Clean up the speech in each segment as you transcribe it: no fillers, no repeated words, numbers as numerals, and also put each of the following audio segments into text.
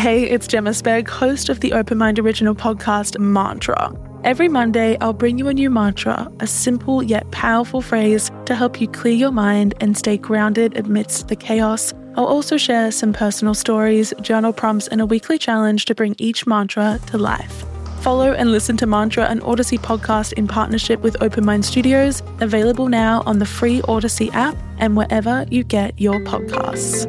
Hey, it's Gemma Spegg, host of the Open Mind original podcast, Mantra. Every Monday, I'll bring you a new mantra, a simple yet powerful phrase to help you clear your mind and stay grounded amidst the chaos. I'll also share some personal stories, journal prompts, and a weekly challenge to bring each mantra to life. Follow and listen to Mantra, an Odyssey podcast in partnership with Open Mind Studios, available now on the free Odyssey app and wherever you get your podcasts.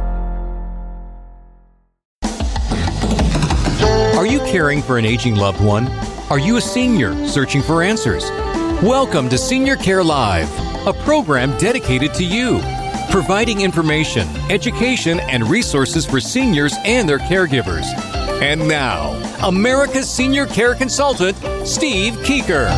Are you caring for an aging loved one? Are you a senior searching for answers? Welcome to Senior Care Live, a program dedicated to you, providing information, education, and resources for seniors and their caregivers. And now, America's senior care consultant, Steve Keeker.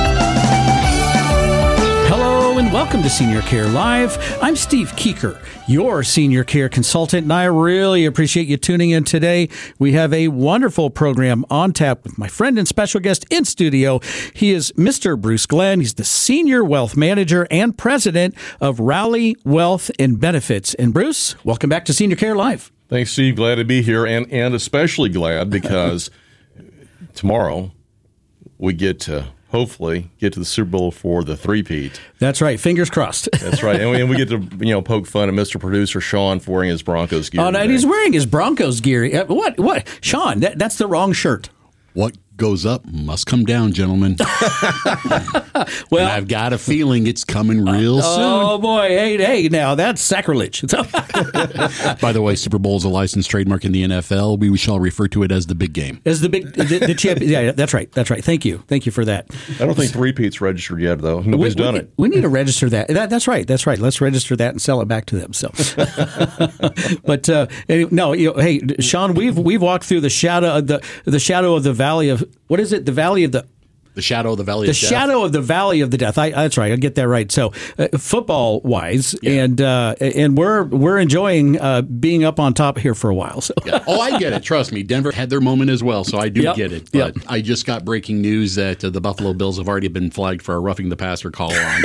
Hello and welcome to Senior Care Live. I'm Steve Keeker, your senior care consultant, and I really appreciate you tuning in today. We have a wonderful program on tap with my friend and special guest in studio. He is Mr. Bruce Glenn. He's the Senior Wealth Manager and President of Rally Wealth and Benefits. And Bruce, welcome back to Senior Care Live. Thanks, Steve. Glad to be here, and especially glad because tomorrow we get to hopefully get to the Super Bowl for the three-peat. That's right. Fingers crossed. That's right. And we get to poke fun at Mr. Producer Sean for wearing his Broncos gear. Oh, no, he's wearing his Broncos gear. What? Sean, that's the wrong shirt. What goes up must come down, gentlemen. Well, and I've got a feeling it's coming real soon. Oh, boy. Hey, now that's sacrilege. By the way, Super Bowl is a licensed trademark in the NFL. We shall refer to it as the big game. As the champion. Yeah, that's right. Thank you for that. I don't think three-peat's registered yet, though. Nobody's done it. We need to register that. That's right. Let's register that and sell it back to them. So, but hey, Sean, we've walked through the shadow of the valley of, what is it? The valley of the shadow of the valley of death. The shadow of the valley of the death. That's right. I get that right. So, football wise, yeah. and we're enjoying being up on top here for a while. So, yeah. Oh, I get it. Trust me, Denver had their moment as well, so I do get it. But I just got breaking news that the Buffalo Bills have already been flagged for a roughing the passer call on.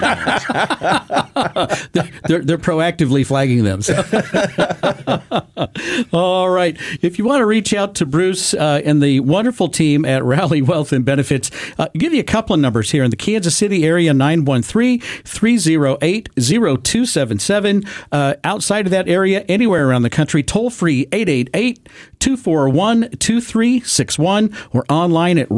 They're proactively flagging them. So. All right. If you want to reach out to Bruce and the wonderful team at Rally Wealth and Benefits. Give you a couple of numbers here in the Kansas City area, 913-308-0277. Outside of that area, anywhere around the country, toll free 888-241-2361 or online at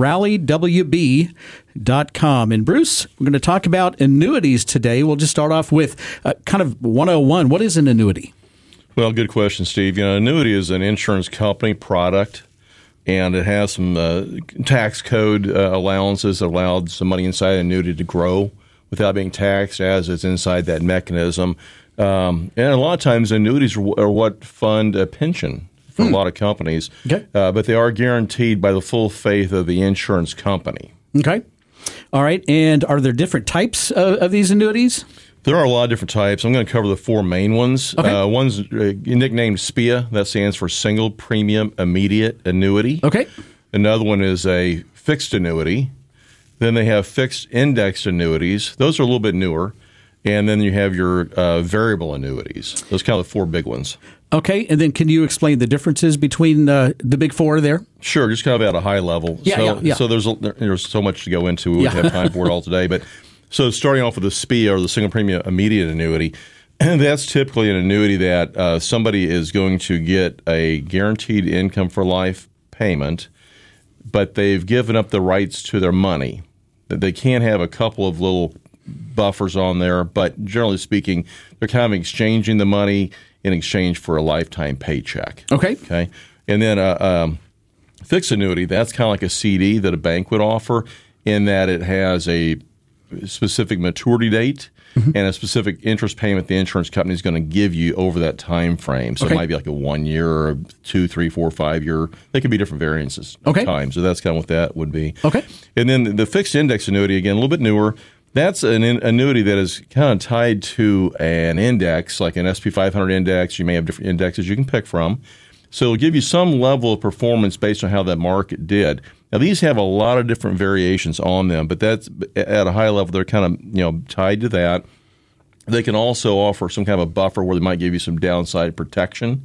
rallywb.com. And Bruce, we're going to talk about annuities today. We'll just start off with kind of 101. What is an annuity? Well, good question, Steve. Annuity is an insurance company product. And it has some tax code allowances that allowed some money inside an annuity to grow without being taxed as it's inside that mechanism. And a lot of times annuities are what fund a pension for a lot of companies. Okay. But they are guaranteed by the full faith of the insurance company. Okay. All right. And are there different types of these annuities? There are a lot of different types. I'm going to cover the four main ones. Okay. One's nicknamed SPIA. That stands for Single Premium Immediate Annuity. Okay. Another one is a fixed annuity. Then they have fixed indexed annuities. Those are a little bit newer. And then you have your variable annuities. Those are kind of the four big ones. Okay. And then can you explain the differences between the big four there? Sure. Just kind of at a high level. So there's so much to go into. We wouldn't have time for it all today. But so starting off with the SPIA, or the Single Premium Immediate Annuity, that's typically an annuity that somebody is going to get a guaranteed income for life payment, but they've given up the rights to their money. They can't have a couple of little buffers on there, but generally speaking, they're kind of exchanging the money in exchange for a lifetime paycheck. Okay. And then fixed annuity, that's kind of like a CD that a bank would offer in that it has a specific maturity date and a specific interest payment the insurance company is going to give you over that time frame. So it might be like a 1 year or a 2, 3, 4, 5 year. They could be different variances of time. So that's kind of what that would be. Okay. And then the fixed index annuity, again, a little bit newer. That's an annuity that is kind of tied to an index, like an SP 500 index. You may have different indexes you can pick from. So it'll give you some level of performance based on how that market did. Now, these have a lot of different variations on them, but that's at a high level. They're kind of tied to that. They can also offer some kind of a buffer where they might give you some downside protection.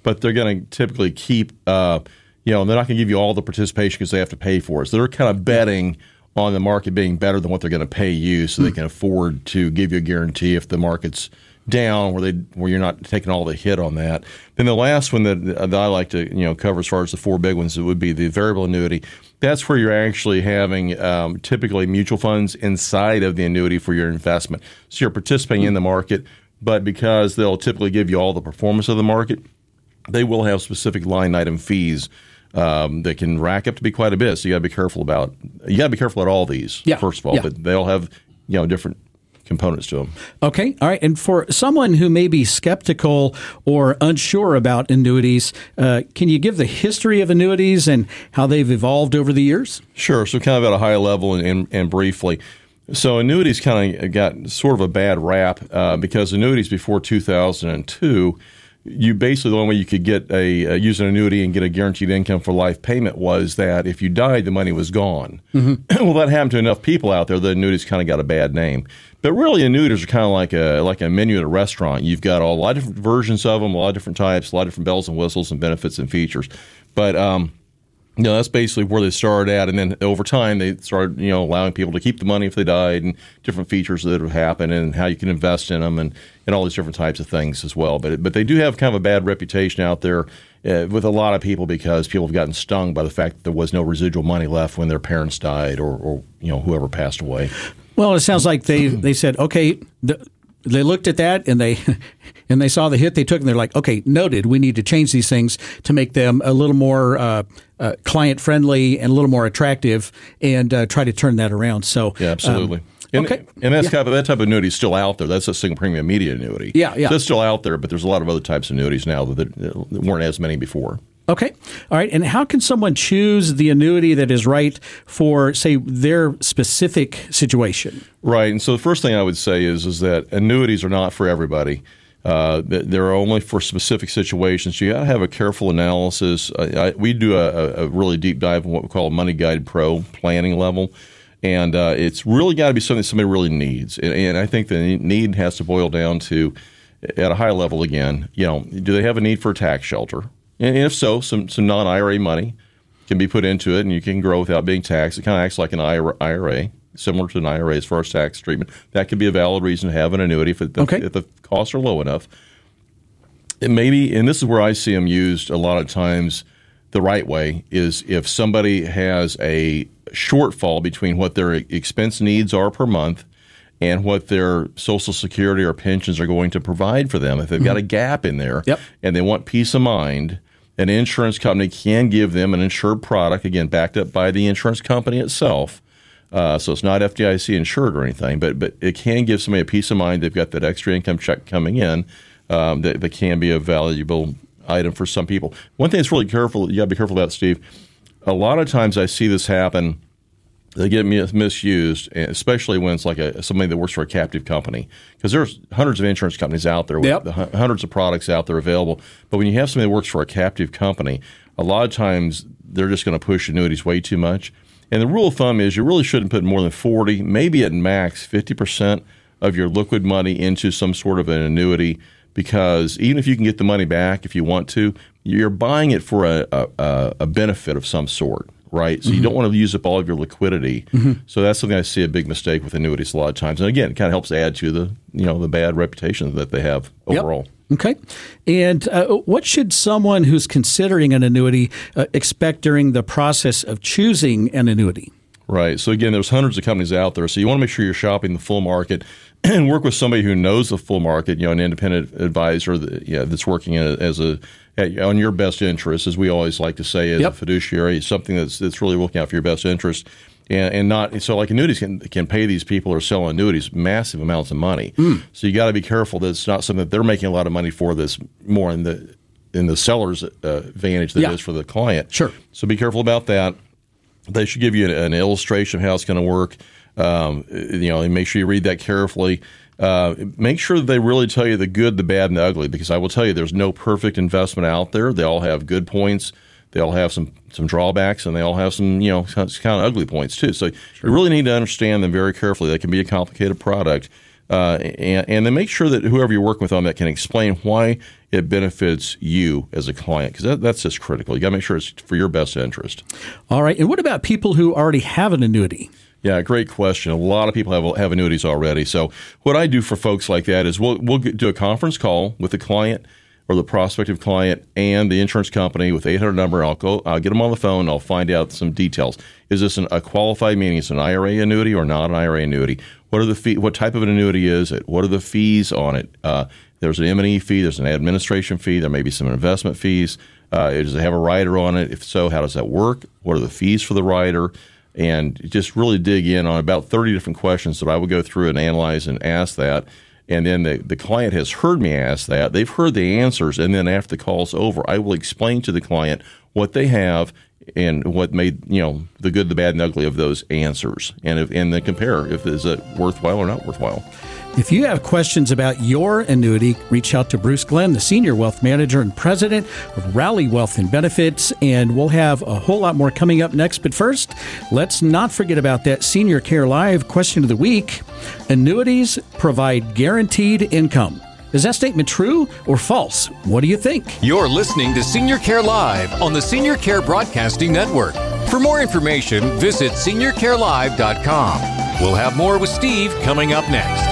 but they're going to typically keep, they're not going to give you all the participation because they have to pay for it. So they're kind of betting on the market being better than what they're going to pay you, so they can afford to give you a guarantee if the market's down, where you're not taking all the hit on that. Then the last one that I like to cover as far as the four big ones, it would be the variable annuity. That's where you're actually having typically mutual funds inside of the annuity for your investment. So you're participating in the market, but because they'll typically give you all the performance of the market, they will have specific line item fees that can rack up to be quite a bit. So you got to be careful about. You got to be careful at all these. First of all, but they all have different components to them. Okay. All right. And for someone who may be skeptical or unsure about annuities, can you give the history of annuities and how they've evolved over the years? Sure. So kind of at a high level and briefly. So annuities kind of got sort of a bad rap because annuities before 2002, you basically the only way you could get use an annuity and get a guaranteed income for life payment was that if you died, the money was gone. Mm-hmm. Well, that happened to enough people out there that annuities kind of got a bad name. But really, annuities are kind of like a menu at a restaurant. You've got a lot of different versions of them, a lot of different types, a lot of different bells and whistles and benefits and features. But that's basically where they started at. And then over time, they started allowing people to keep the money if they died, and different features that would happen, and how you can invest in them, and all these different types of things as well. But they do have kind of a bad reputation out there with a lot of people because people have gotten stung by the fact that there was no residual money left when their parents died or whoever passed away. Well, it sounds like they said, okay, they looked at that and they saw the hit they took, and they're like, okay, noted. We need to change these things to make them a little more client friendly and a little more attractive, and try to turn that around. So yeah, absolutely. And that's that type of annuity is still out there. That's a single premium immediate annuity. Yeah. So it's still out there, but there's a lot of other types of annuities now that weren't as many before. Okay. All right. And how can someone choose the annuity that is right for, say, their specific situation? Right. And so the first thing I would say is that annuities are not for everybody. They're only for specific situations. You got to have a careful analysis. We do a really deep dive on what we call Money Guide Pro planning level. And it's really got to be something somebody really needs. And I think the need has to boil down to, at a high level again, do they have a need for a tax shelter? And if so, some non-IRA money can be put into it, and you can grow without being taxed. It kind of acts like an IRA, similar to an IRA as far as tax treatment. That could be a valid reason to have an annuity if the costs are low enough. It may be, and this is where I see them used a lot of times the right way, is if somebody has a shortfall between what their expense needs are per month and what their Social Security or pensions are going to provide for them. If they've got a gap in there and they want peace of mind, an insurance company can give them an insured product, again, backed up by the insurance company itself. So it's not FDIC insured or anything, but it can give somebody a peace of mind. They've got that extra income check coming in that can be a valuable item for some people. One thing that's really careful, you got to be careful about, Steve, a lot of times I see this happen. They get misused, especially when it's like somebody that works for a captive company, because there's hundreds of insurance companies out there with hundreds of products out there available. But when you have somebody that works for a captive company, a lot of times they're just going to push annuities way too much. And the rule of thumb is you really shouldn't put more than 40, maybe at max 50% of your liquid money into some sort of an annuity, because even if you can get the money back if you want to, you're buying it for a benefit of some sort. Right, so you don't want to use up all of your liquidity. So that's something I see a big mistake with annuities a lot of times. And again, it kind of helps add to the bad reputation that they have overall. Okay, and what should someone who's considering an annuity expect during the process of choosing an annuity? Right. So again, there's hundreds of companies out there, so you want to make sure you're shopping the full market and work with somebody who knows the full market. An independent advisor that's working on your best interest, as we always like to say, as a fiduciary, something that's really looking out for your best interest, and not so like annuities can pay these people who are selling annuities massive amounts of money. So you got to be careful that it's not something that they're making a lot of money for. That's more in the seller's advantage than it is for the client. Sure. So be careful about that. They should give you an illustration of how it's going to work. Make sure you read that carefully. Make sure that they really tell you the good, the bad, and the ugly, because I will tell you there's no perfect investment out there. They all have good points. They all have some drawbacks, and they all have some kind of ugly points too. So you really need to understand them very carefully. They can be a complicated product. And then make sure that whoever you're working with on that can explain why it benefits you as a client, because that's just critical. You got to make sure it's for your best interest. All right. And what about people who already have an annuity? Yeah, great question. A lot of people have annuities already. So what I do for folks like that is we'll do a conference call with the client or the prospective client and the insurance company with the 800 number. I'll get them on the phone. I'll find out some details. Is this a qualified, meaning it's an IRA annuity or not an IRA annuity? What are the what type of an annuity is it? What are the fees on it? There's an M&E fee. There's an administration fee. There may be some investment fees. Does it have a rider on it? If so, how does that work? What are the fees for the rider? And just really dig in on about 30 different questions that I would go through and analyze and ask that. And then the client has heard me ask that. They've heard the answers. And then after the call's over, I will explain to the client what they have and what made, the good, the bad, and ugly of those answers. And then compare if is it worthwhile or not worthwhile. If you have questions about your annuity, reach out to Bruce Glenn, the Senior Wealth Manager and President of Rally Wealth and Benefits, and we'll have a whole lot more coming up next. But first, let's not forget about that Senior Care Live question of the week. Annuities provide guaranteed income. Is that statement true or false? What do you think? You're listening to Senior Care Live on the Senior Care Broadcasting Network. For more information, visit seniorcarelive.com. We'll have more with Steve coming up next.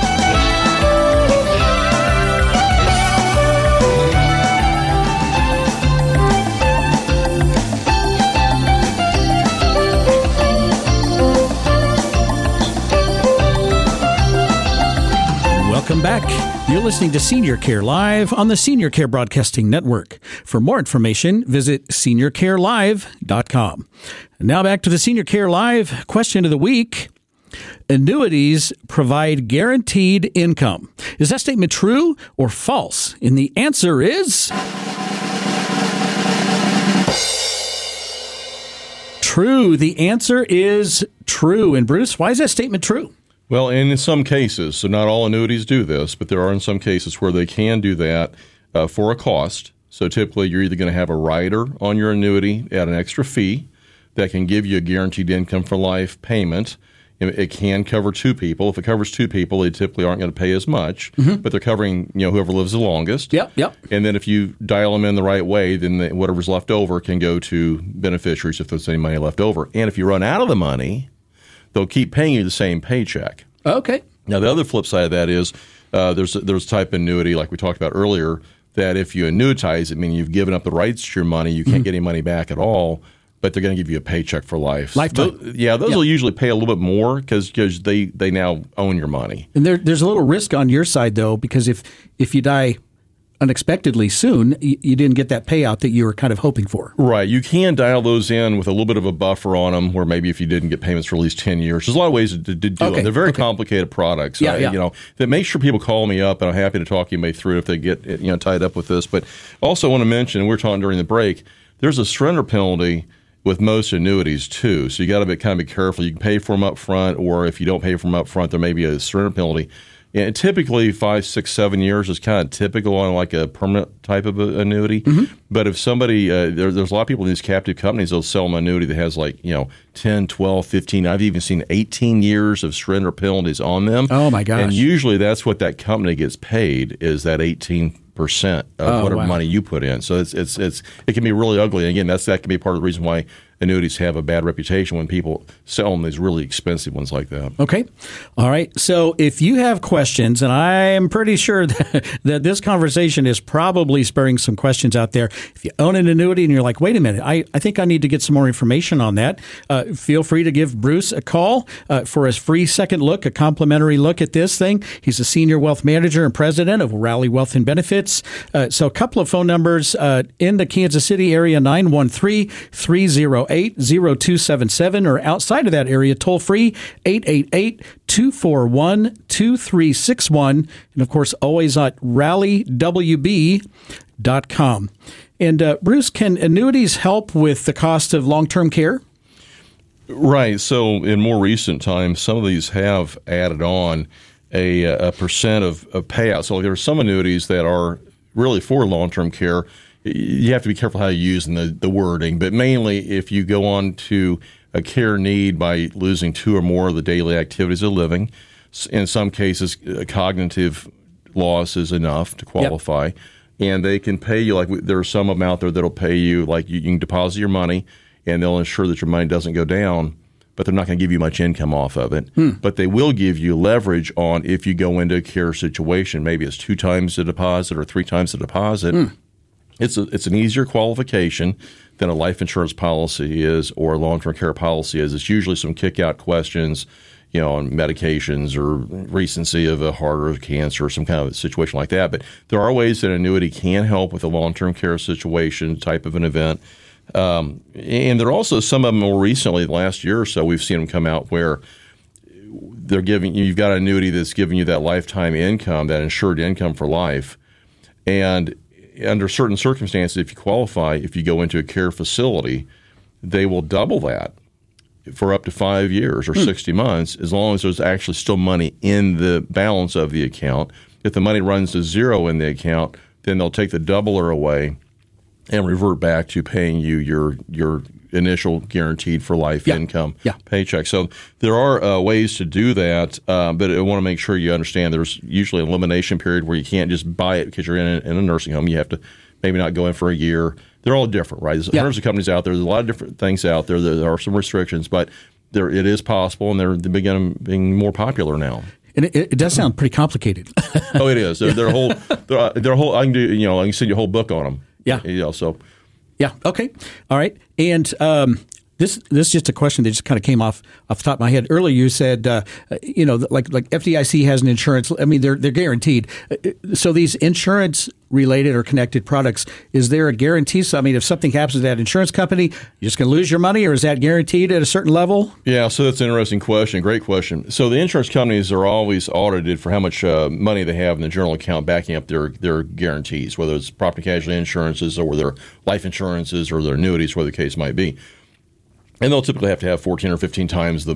Welcome back. You're listening to Senior Care Live on the Senior Care Broadcasting Network. For more information, visit seniorcarelive.com. And now back to the Senior Care Live question of the week. Annuities provide guaranteed income. Is that statement true or false? And the answer is true. The answer is true. And Bruce, why is that statement true? Well, in some cases, so not all annuities do this, but there are in some cases where they can do that for a cost. So typically you're either going to have a rider on your annuity at an extra fee that can give you a guaranteed income for life payment. It can cover two people. If it covers two people, they typically aren't going to pay as much, but they're covering whoever lives the longest. Yep. And then if you dial them in the right way, then whatever's left over can go to beneficiaries if there's any money left over. And if you run out of the money, they'll keep paying you the same paycheck. Okay. Now, the other flip side of that is there's a type of annuity, like we talked about earlier, that if you annuitize it, meaning you've given up the rights to your money, you can't get any money back at all, but they're going to give you a paycheck for life. Lifetime. Those will usually pay a little bit more because they now own your money. And there's a little risk on your side, though, because if you die unexpectedly soon, you didn't get that payout that you were kind of hoping for. Right. You can dial those in with a little bit of a buffer on them, where maybe if you didn't get payments for at least 10 years. There's a lot of ways to do them. They're very complicated products. That make sure people call me up, and I'm happy to talk anybody through it if they get tied up with this. But also want to mention, and we were talking during the break, there's a surrender penalty with most annuities too. So you got to kind of be careful. You can pay for them up front, or if you don't pay for them up front, there may be a surrender penalty. And typically 5, 6, 7 years is kind of typical on like a permanent type of annuity. But if somebody, there's a lot of people in these captive companies, they'll sell an annuity that has 10, 12, 15, I've even seen 18 years of surrender penalties on them. Oh my gosh. And usually that's what that company gets paid, is that 18% of whatever money you put in. So it can be really ugly. And again, that can be part of the reason why annuities have a bad reputation when people sell them these really expensive ones like that. Okay. All right. So if you have questions, and I'm pretty sure that this conversation is probably spurring some questions out there. If you own an annuity and you're like, wait a minute, I think I need to get some more information on that, feel free to give Bruce a call for a free second look, a complimentary look at this thing. He's a Senior Wealth Manager and President of Rally Wealth and Benefits. So a couple of phone numbers in the Kansas City area, 913-308-0277, or outside of that area, toll free, 888-241-2361. And of course, always at rallywb.com. And Bruce, can annuities help with the cost of long-term care? Right. So in more recent times, some of these have added on a percent of payout. So there are some annuities that are really for long-term care. You have to be careful how you use the wording, but mainly if you go on to a care need by losing 2 or more of the daily activities of living, in some cases, cognitive loss is enough to qualify. and they can pay you, like there are some of them out there that'll pay you, like you can deposit your money, and they'll ensure that your money doesn't go down, but they're not going to give you much income off of it. But they will give you leverage on if you go into a care situation. Maybe it's 2 times the deposit or 3 times the deposit. It's an easier qualification than a life insurance policy is or a long-term care policy is. It's usually some kick-out questions, on medications or recency of a heart or cancer or some kind of situation like that. But there are ways that annuity can help with a long-term care situation type of an event. And there are also some of them more recently, last year or so, we've seen them come out where they're giving you've got an annuity that's giving you that lifetime income, that insured income for life. And under certain circumstances, if you qualify, if you go into a care facility, they will double that for up to 5 years or 60 months, as long as there's actually still money in the balance of the account. If the money runs to zero in the account, then they'll take the doubler away and revert back to paying you your initial guaranteed for life income paycheck. So there are ways to do that, but I want to make sure you understand there's usually an elimination period where you can't just buy it because you're in a nursing home. You have to maybe not go in for a year. They're all different, right? There's hundreds of companies out there. There's a lot of different things out there. There are some restrictions, but it is possible, and they're being more popular now. And it does sound pretty complicated. Oh, it is. They're whole. I can do. I can send you a whole book on them. Yeah. So. Yeah. Okay. All right. And this is just a question that just kind of came off the top of my head. Earlier, you said, like FDIC has an insurance. I mean, they're guaranteed. So these insurance related or connected products, is there a guarantee? So, I mean, if something happens to that insurance company, you're just going to lose your money, or is that guaranteed at a certain level? Yeah. So that's an interesting question. Great question. So the insurance companies are always audited for how much money they have in the general account backing up their guarantees, whether it's property casualty insurances or their life insurances or their annuities, whatever the case might be. And they'll typically have to have 14 or 15 times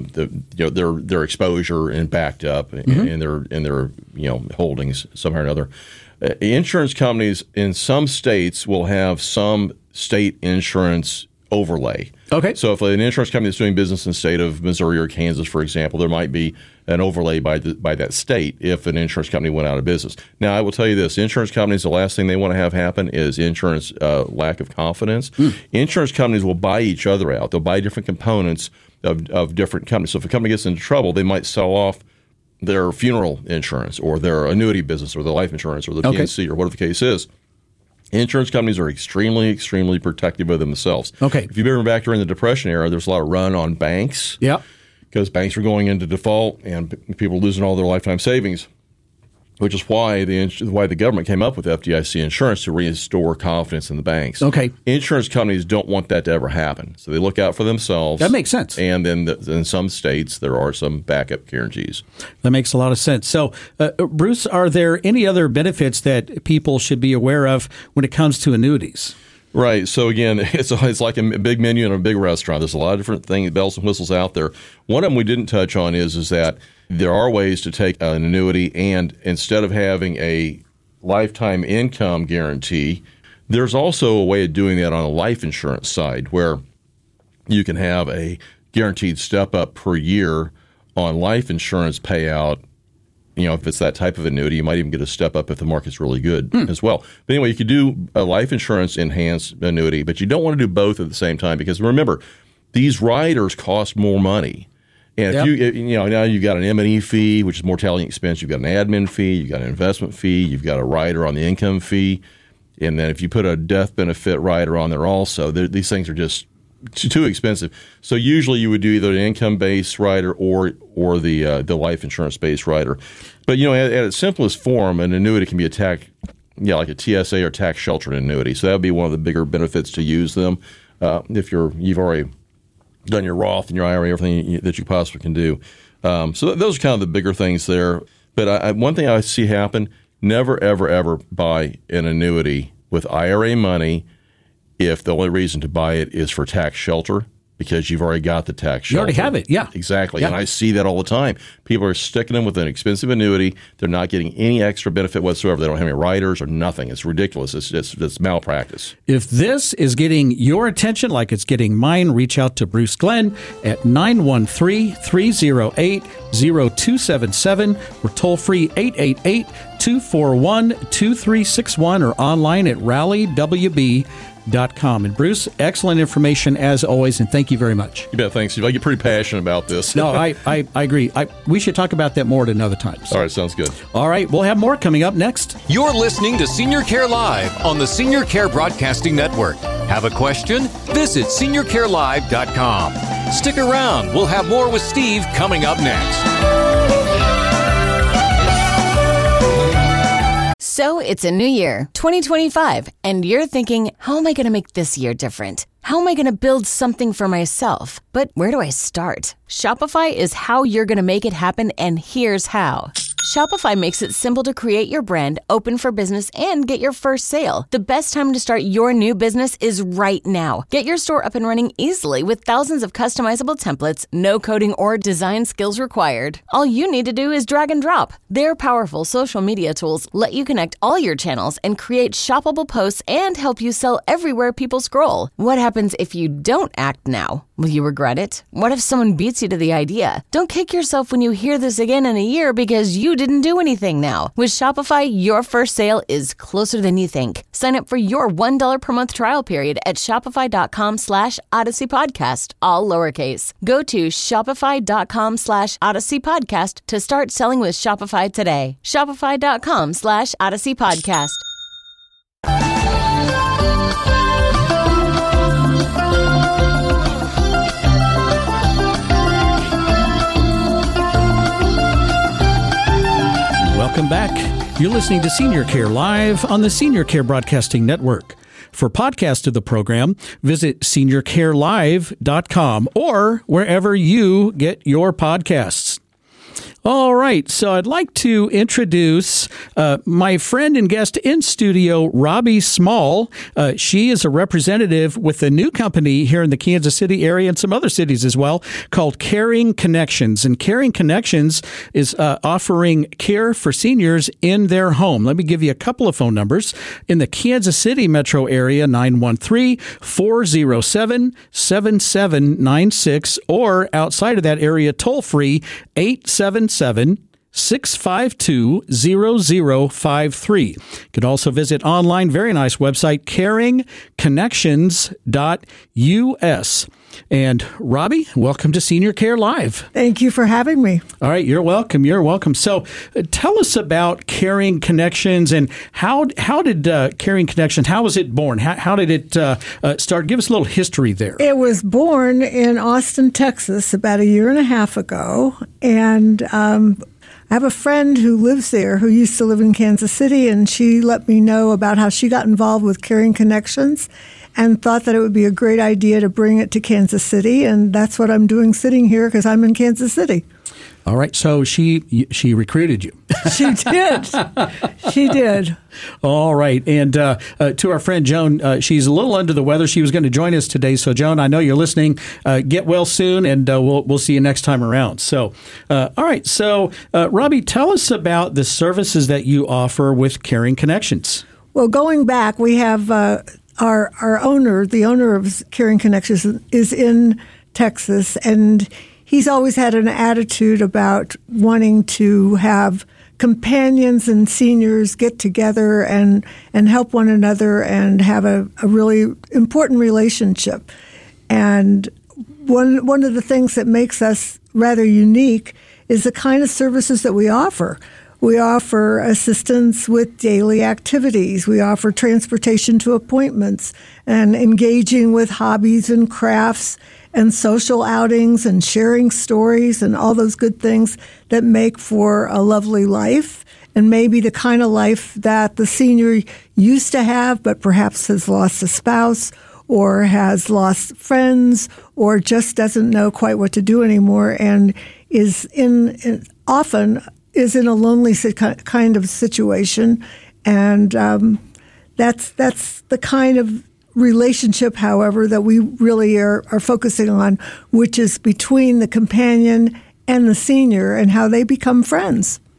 their exposure and backed up in their holdings somehow or another. Insurance companies in some states will have some state insurance overlay. Okay. So if an insurance company is doing business in the state of Missouri or Kansas, for example, there might be an overlay by that state if an insurance company went out of business. Now, I will tell you this. Insurance companies, the last thing they want to have happen is insurance lack of confidence. Insurance companies will buy each other out. They'll buy different components of different companies. So if a company gets into trouble, they might sell off their funeral insurance or their annuity business or their life insurance or the PNC or whatever the case is. Insurance companies are extremely, extremely protective of themselves. Okay. If you remember back during the Depression era, there's a lot of run on banks. Yeah. Because banks were going into default and people were losing all their lifetime savings, which is why the government came up with FDIC insurance to restore confidence in the banks. Okay. Insurance companies don't want that to ever happen, so they look out for themselves. That makes sense. And then in some states, there are some backup guarantees. That makes a lot of sense. So, Bruce, are there any other benefits that people should be aware of when it comes to annuities? Right. So again, it's like a big menu in a big restaurant. There's a lot of different things, bells and whistles out there. One of them we didn't touch on is that there are ways to take an annuity and instead of having a lifetime income guarantee, there's also a way of doing that on a life insurance side where you can have a guaranteed step up per year on life insurance payout. If it's that type of annuity, you might even get a step up if the market's really good as well. But anyway, you could do a life insurance enhanced annuity, but you don't want to do both at the same time because remember, these riders cost more money. And if now you've got an M&E fee, which is mortality expense, you've got an admin fee, you've got an investment fee, you've got a rider on the income fee, and then if you put a death benefit rider on there also, these things are just too expensive. So usually you would do either an income-based rider or the life insurance-based rider. But at its simplest form, an annuity can be like a TSA or tax sheltered annuity. So that would be one of the bigger benefits to use them if you've already done your Roth and your IRA, everything that you possibly can do. So those are kind of the bigger things there. But one thing I see happen: never, ever, ever buy an annuity with IRA money if the only reason to buy it is for tax shelter, because you've already got the tax shelter. You already have it, yeah. Exactly, yeah. And I see that all the time. People are sticking them with an expensive annuity. They're not getting any extra benefit whatsoever. They don't have any riders or nothing. It's ridiculous. It's malpractice. If this is getting your attention like it's getting mine, reach out to Bruce Glenn at 913-308-0277 or toll-free 888 241-2361 or online at rallywb.com. And Bruce, excellent information as always, and thank you very much. You bet. Thanks, Steve. I get pretty passionate about this. No, I agree. We should talk about that more at another time. So. All right, sounds good. All right, we'll have more coming up next. You're listening to Senior Care Live on the Senior Care Broadcasting Network. Have a question? Visit seniorcarelive.com. Stick around. We'll have more with Steve coming up next. So it's a new year, 2025, and you're thinking, how am I going to make this year different? How am I going to build something for myself? But where do I start? Shopify is how you're going to make it happen, and here's how. Shopify makes it simple to create your brand, open for business, and get your first sale. The best time to start your new business is right now. Get your store up and running easily with thousands of customizable templates, no coding or design skills required. All you need to do is drag and drop. Their powerful social media tools let you connect all your channels and create shoppable posts and help you sell everywhere people scroll. What happens if you don't act now? Will you regret it? What if someone beats you to the idea? Don't kick yourself when you hear this again in a year because you didn't do anything now. With Shopify, your first sale is closer than you think. Sign up for your $1 per month trial period at shopify.com/Odyssey Podcast, all lowercase. Go to shopify.com/Odyssey Podcast to start selling with Shopify today. Shopify.com/Odyssey Podcast. Welcome back. You're listening to Senior Care Live on the Senior Care Broadcasting Network. For podcast of the program, visit seniorcarelive.com or wherever you get your podcasts. All right, so I'd like to introduce my friend and guest in studio, Robbie Small. She is a representative with a new company here in the Kansas City area and some other cities as well called Caring Connections. And Caring Connections is offering care for seniors in their home. Let me give you a couple of phone numbers. In the Kansas City metro area, 913-407-7796, or outside of that area, toll-free, 877-652-0053. You can also visit online, very nice website, caringconnections.us. And Robbie, welcome to Senior Care Live. Thank you for having me. All right, you're welcome. You're welcome. So tell us about Caring Connections and how did Caring Connections, how was it born? How did it start? Give us a little history there. It was born in Austin, Texas about 1.5 years ago. And I have a friend who lives there who used to live in Kansas City, and she let me know about how she got involved with Caring Connections and thought that it would be a great idea to bring it to Kansas City. And that's what I'm doing sitting here because I'm in Kansas City. All right. So she recruited you. She did. She did. All right. And to our friend Joan, she's a little under the weather. She was going to join us today. So, Joan, I know you're listening. Get well soon, and we'll see you next time around. So, all right. So, Robbie, tell us about the services that you offer with Caring Connections. Well, going back, we have our owner, the owner of Caring Connections, is in Texas, and he's always had an attitude about wanting to have companions and seniors get together and help one another and have a really important relationship. And one of the things that makes us rather unique is the kind of services that we offer. We offer assistance with daily activities. We offer transportation to appointments and engaging with hobbies and crafts and social outings and sharing stories and all those good things that make for a lovely life and maybe the kind of life that the senior used to have but perhaps has lost a spouse or has lost friends or just doesn't know quite what to do anymore and is often is in a lonely kind of situation. And that's the kind of relationship, however, that we really are focusing on, which is between the companion and the senior and how they become friends.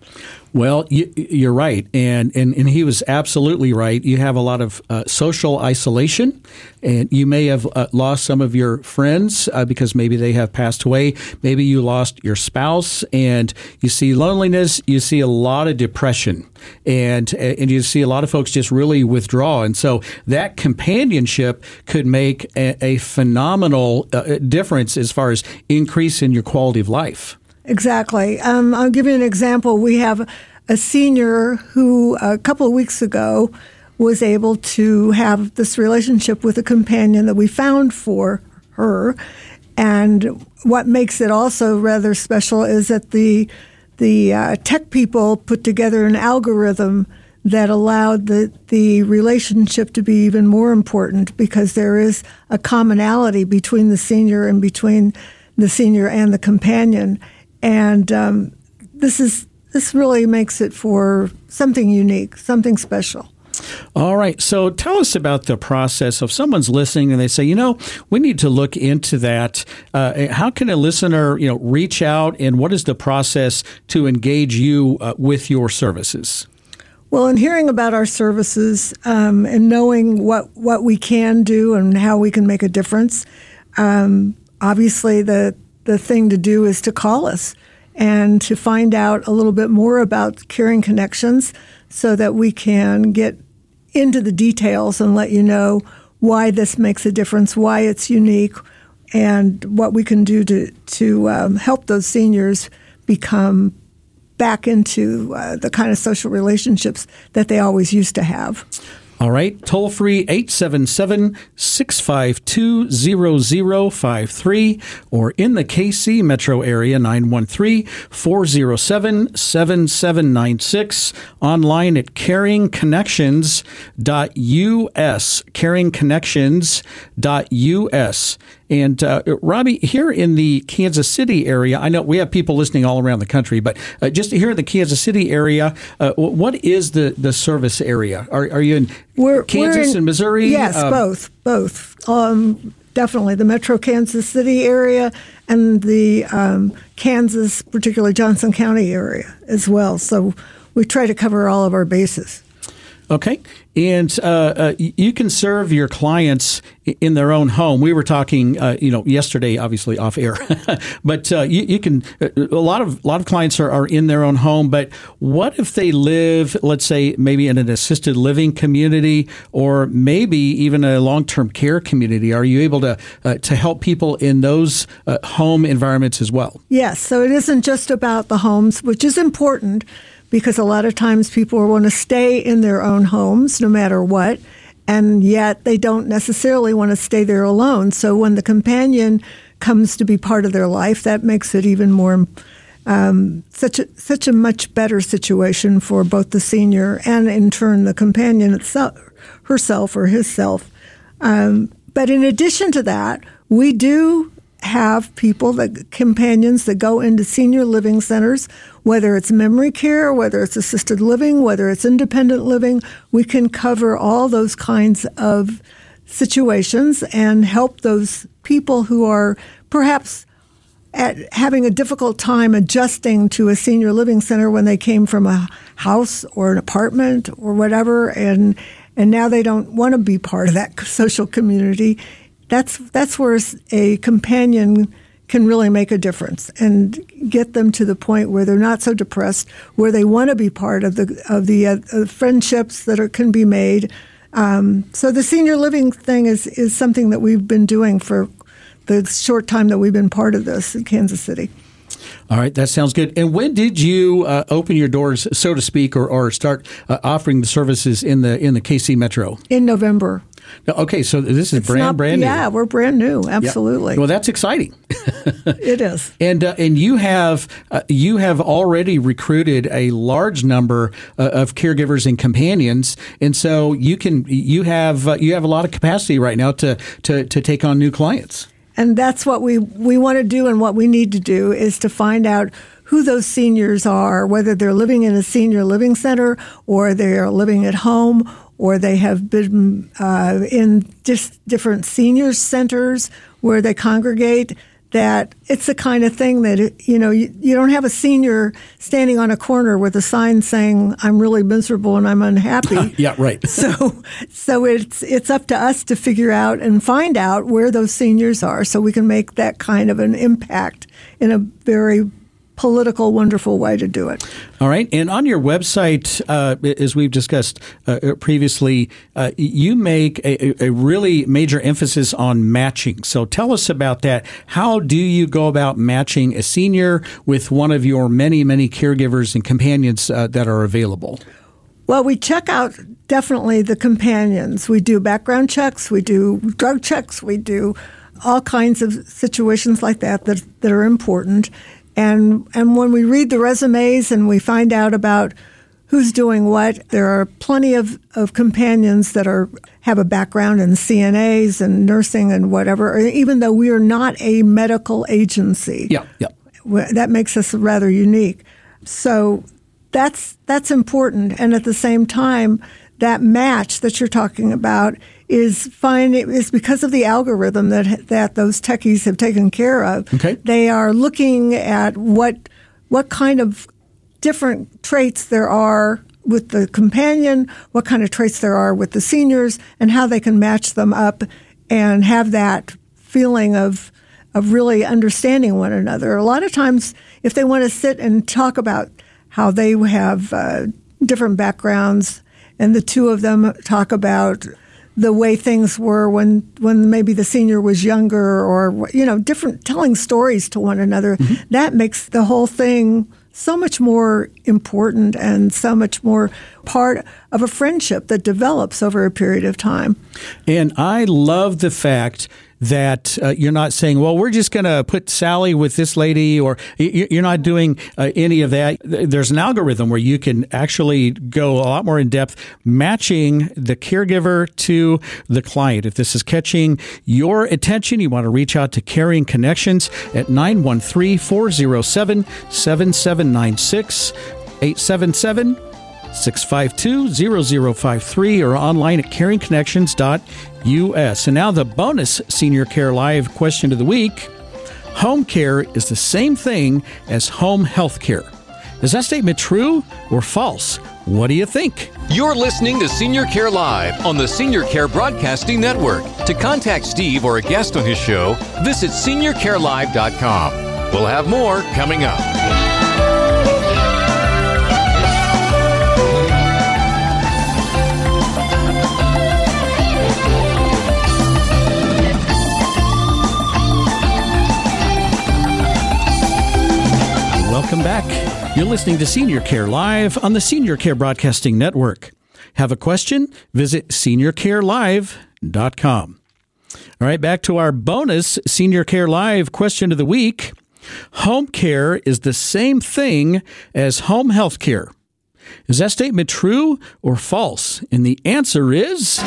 Well, you're right, and he was absolutely right. You have a lot of social isolation, and you may have lost some of your friends because maybe they have passed away. Maybe you lost your spouse, and you see loneliness. You see a lot of depression, and you see a lot of folks just really withdraw. And so that companionship could make a phenomenal difference as far as increase in your quality of life. Exactly. I'll give you an example. We have a senior who a couple of weeks ago was able to have this relationship with a companion that we found for her. And what makes it also rather special is that the tech people put together an algorithm that allowed the relationship to be even more important because there is a commonality between the senior and the companion. And this really makes it for something unique, something special. All right. So tell us about the process of someone's listening and they say, we need to look into that. How can a listener, reach out, and what is the process to engage you with your services? Well, in hearing about our services and knowing what we can do and how we can make a difference, obviously the thing to do is to call us and to find out a little bit more about Caring Connections so that we can get into the details and let you know why this makes a difference, why it's unique, and what we can do to help those seniors become back into the kind of social relationships that they always used to have. All right. Toll free 877-652-0053 or in the KC metro area 913-407-7796. Online at caringconnections.us. caringconnections.us. And Robbie, here in the Kansas City area, I know we have people listening all around the country, but just here in the Kansas City area, what is the service area? Are you in Kansas and Missouri? Yes, both. Definitely the Metro Kansas City area and the Kansas, particularly Johnson County area as well. So we try to cover all of our bases. Okay. And you can serve your clients in their own home. We were talking, yesterday, obviously off air, but you can. A lot of clients are in their own home. But what if they live, let's say, maybe in an assisted living community, or maybe even a long-term care community? Are you able to help people in those home environments as well? Yes. So it isn't just about the homes, which is important, because a lot of times people want to stay in their own homes no matter what, and yet they don't necessarily want to stay there alone. So when the companion comes to be part of their life, that makes it even more such a much better situation for both the senior and, in turn, the companion herself or himself. But in addition to that, we do have companions that go into senior living centers, whether it's memory care, whether it's assisted living, whether it's independent living. We can cover all those kinds of situations and help those people who are perhaps having a difficult time adjusting to a senior living center when they came from a house or an apartment or whatever, and now they don't want to be part of that social community. That's where a companion can really make a difference and get them to the point where they're not so depressed, where they want to be part of the friendships that can be made. So the senior living thing is something that we've been doing for the short time that we've been part of this in Kansas City. All right, that sounds good. And when did you open your doors, so to speak, or start offering the services in the KC Metro? In November. Okay, so this is brand new. Yeah, we're brand new. Absolutely. Yeah. Well, that's exciting. It is. And you have already recruited a large number of caregivers and companions, and so you have a lot of capacity right now to take on new clients. And that's what we want to do, and what we need to do is to find out who those seniors are, whether they're living in a senior living center or they are living at home, or they have been in just different senior centers where they congregate. that it's the kind of thing that, you don't have a senior standing on a corner with a sign saying, I'm really miserable and I'm unhappy. Yeah, right. So it's up to us to figure out and find out where those seniors are so we can make that kind of an impact in a very political, wonderful way to do it. All right. And on your website, as we've discussed previously, you make a really major emphasis on matching. So tell us about that. How do you go about matching a senior with one of your many, many caregivers and companions that are available? Well, we check out definitely the companions. We do background checks. We do drug checks. We do all kinds of situations like that are important. And when we read the resumes and we find out about who's doing what, there are plenty of companions that have a background in CNAs and nursing and whatever, even though we are not a medical agency. Yeah. That makes us rather unique. So that's important. And at the same time, that match that you're talking about is fine. It is because of the algorithm that those techies have taken care of. Okay. They are looking at what kind of different traits there are with the companion, what kind of traits there are with the seniors, and how they can match them up and have that feeling of really understanding one another. A lot of times, if they want to sit and talk about how they have different backgrounds, and the two of them talk about the way things were when maybe the senior was younger, or different, telling stories to one another. Mm-hmm. That makes the whole thing so much more important and so much more part of a friendship that develops over a period of time. And I love the fact that you're not saying, well, we're just going to put Sally with this lady, or you're not doing any of that. There's an algorithm where you can actually go a lot more in depth, matching the caregiver to the client. If this is catching your attention, you want to reach out to Caring Connections at 913-407-7796, 877-652-0053, or online at caringconnections.us. And now the bonus Senior Care Live question of the week. Home care is the same thing as home health care. Is that statement true or false? What do you think? You're listening to Senior Care Live on the Senior Care Broadcasting Network. To contact Steve or a guest on his show, visit seniorcarelive.com. We'll have more coming up. Welcome back. You're listening to Senior Care Live on the Senior Care Broadcasting Network. Have a question? Visit seniorcarelive.com. All right, back to our bonus Senior Care Live question of the week. Home care is the same thing as home health care. Is that statement true or false? And the answer is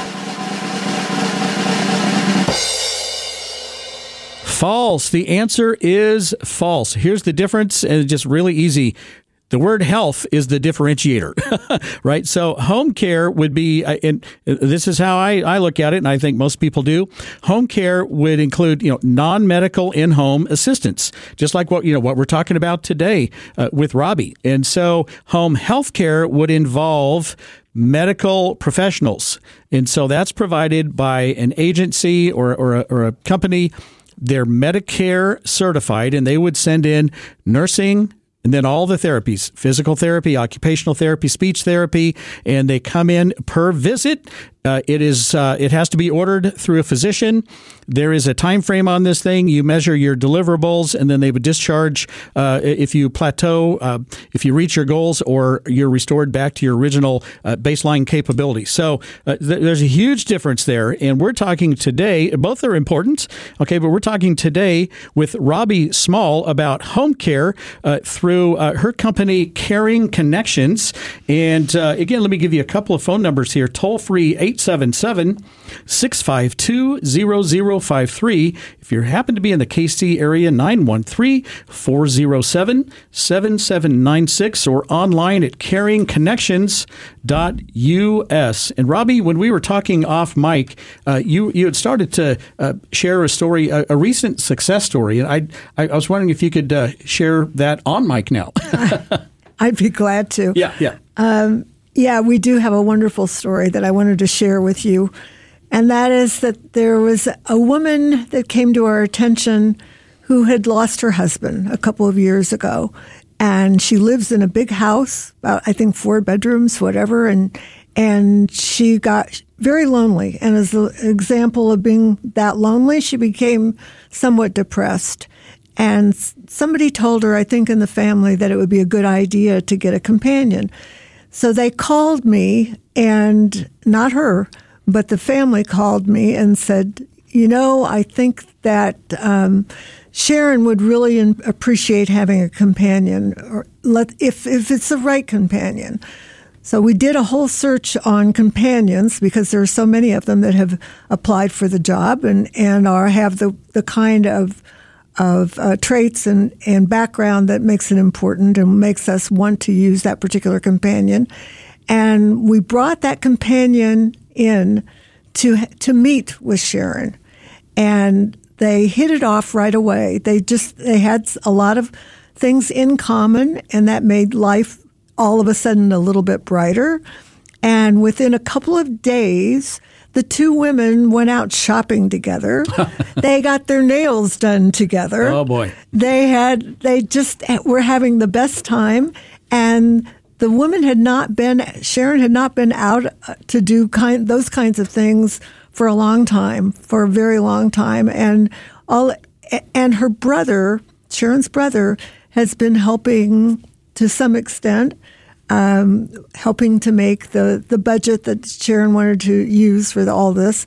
false. The answer is false. Here's the difference, and it's just really easy. The word health is the differentiator, right? So home care would be, and this is how I look at it, and I think most people do. Home care would include, non-medical in-home assistance, just like what we're talking about today with Robbie. And so home health care would involve medical professionals, and so that's provided by an agency or a company. They're Medicare certified, and they would send in nursing, and then all the therapies, physical therapy, occupational therapy, speech therapy, and they come in per visit. It has to be ordered through a physician. There is a time frame on this thing. You measure your deliverables, and then they would discharge if you plateau, if you reach your goals, or you're restored back to your original baseline capability. So there's a huge difference there, and we're talking today. Both are important, okay, but we're talking today with Robbie Small about home care through her company, Caring Connections. And again, let me give you a couple of phone numbers here. Toll free 877-652-0053. If you happen to be in the KC area, 913-407-7796 or online at caringconnections.us. And Robbie, when we were talking off mic, you had started to share a story, a recent success story. And I was wondering if you could share that on mic now. I'd be glad to. Yeah. Yeah, we do have a wonderful story that I wanted to share with you. And that is that there was a woman that came to our attention who had lost her husband a couple of years ago. And she lives in a big house, about, I think, 4 bedrooms, whatever. And she got very lonely. And as an example of being that lonely, she became somewhat depressed. And somebody told her, I think in the family, that it would be a good idea to get a companion. So they called me, and not her, but the family called me and said, I think that Sharon would really appreciate having a companion, or if it's the right companion. So we did a whole search on companions because there are so many of them that have applied for the job and have the kind of traits and background that makes it important and makes us want to use that particular companion. And we brought that companion in to meet with Sharon. And they hit it off right away. They had a lot of things in common, and that made life all of a sudden a little bit brighter. And within a couple of days, the two women went out shopping together. They got their nails done together. Oh, boy. They just were having the best time. And the woman Sharon had not been out to do those kinds of things for a long time, for a very long time. And her brother, Sharon's brother, has been helping to some extent, helping to make the budget that Sharon wanted to use for all this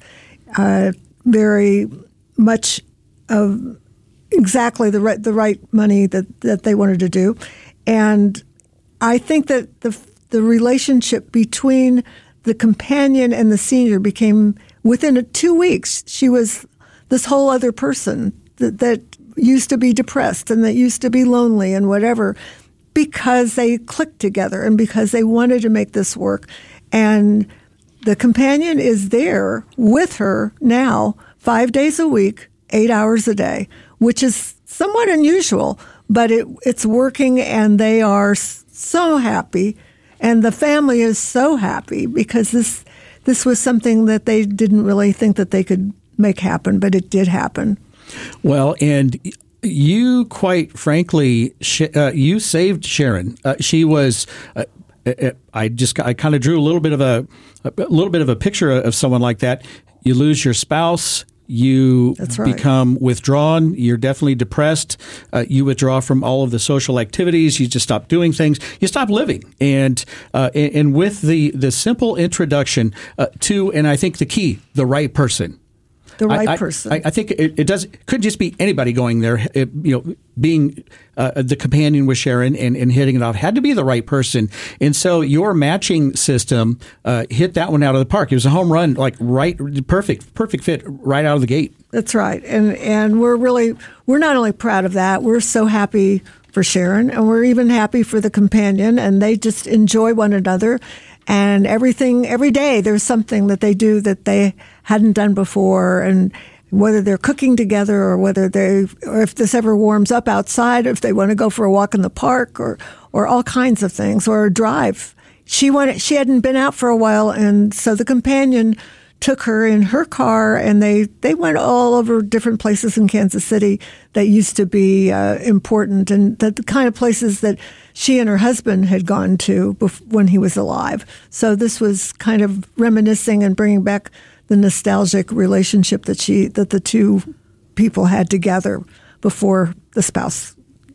very much of exactly the right money that they wanted to do. And I think that the relationship between the companion and the senior became, within 2 weeks, she was this whole other person that used to be depressed and that used to be lonely and whatever, because they clicked together and because they wanted to make this work. And the companion is there with her now 5 days a week, 8 hours a day, which is somewhat unusual, but it's working, and they are so happy. And the family is so happy because this was something that they didn't really think that they could make happen, but it did happen. Well, and you, quite frankly, you saved Sharon. She was. I kind of drew a little bit of a picture of someone like that. You lose your spouse. You become withdrawn. You're definitely depressed. You withdraw from all of the social activities. You just stop doing things. You stop living. And with the simple introduction to, and I think the key, the right person. The right person. I think it could just be anybody going there. Being the companion with Sharon and hitting it off had to be the right person. And so your matching system hit that one out of the park. It was a home run, perfect fit right out of the gate. That's right. And we're not only proud of that, we're so happy for Sharon, and we're even happy for the companion, and they just enjoy one another. And every day there's something that they do that they hadn't done before, and whether they're cooking together or or if this ever warms up outside, if they want to go for a walk in the park or all kinds of things, or a drive. She hadn't been out for a while, and so the companion took her in her car, and they went all over different places in Kansas City that used to be important, and the kind of places that she and her husband had gone to when he was alive. So this was kind of reminiscing and bringing back the nostalgic relationship that the two people had together before the spouse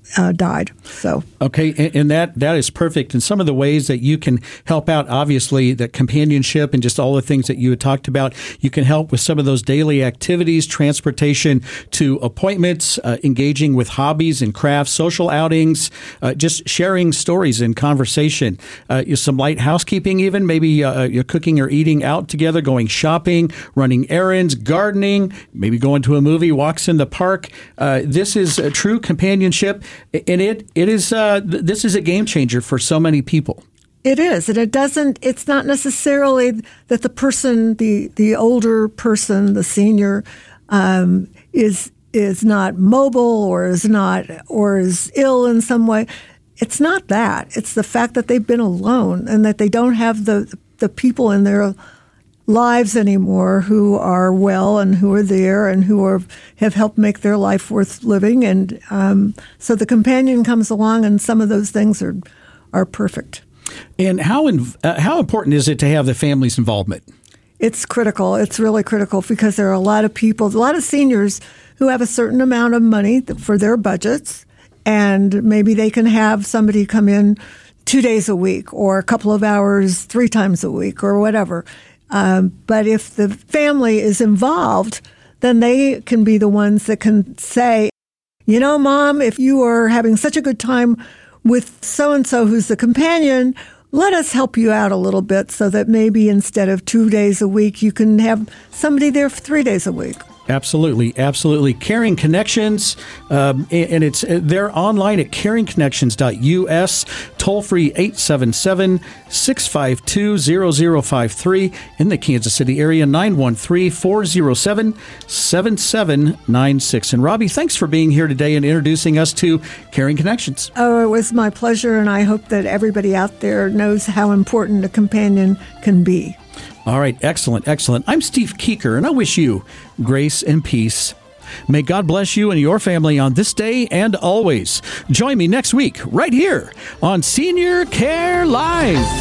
died. So okay, and that is perfect. And some of the ways that you can help out, obviously, that companionship and just all the things that you had talked about, you can help with some of those daily activities, transportation to appointments, engaging with hobbies and crafts, social outings, just sharing stories and conversation, some light housekeeping even, maybe you're cooking or eating out together, going shopping, running errands, gardening, maybe going to a movie, walks in the park. This is a true companionship. And this is a game changer for so many people. It is, and it's not necessarily that the person, the older person, the senior, is not mobile or is ill in some way. It's not that. It's the fact that they've been alone and that they don't have the people in their lives anymore who are well and who are there and who have helped make their life worth living. And so the companion comes along, and some of those things are perfect. And how important is it to have the family's involvement? It's critical. It's really critical because there are a lot of people, a lot of seniors who have a certain amount of money for their budgets, and maybe they can have somebody come in 2 days a week or a couple of hours 3 times a week or whatever. But if the family is involved, then they can be the ones that can say, Mom, if you are having such a good time with so-and-so who's the companion, let us help you out a little bit so that maybe instead of 2 days a week, you can have somebody there for 3 days a week. Absolutely, absolutely. Caring Connections, and they're online at caringconnections.us, toll-free 877-652-0053, in the Kansas City area, 913-407-7796. And Robbie, thanks for being here today and introducing us to Caring Connections. Oh, it was my pleasure, and I hope that everybody out there knows how important a companion can be. All right, excellent, excellent. I'm Steve Keeker, and I wish you grace and peace. May God bless you and your family on this day and always. Join me next week right here on Senior Care Live.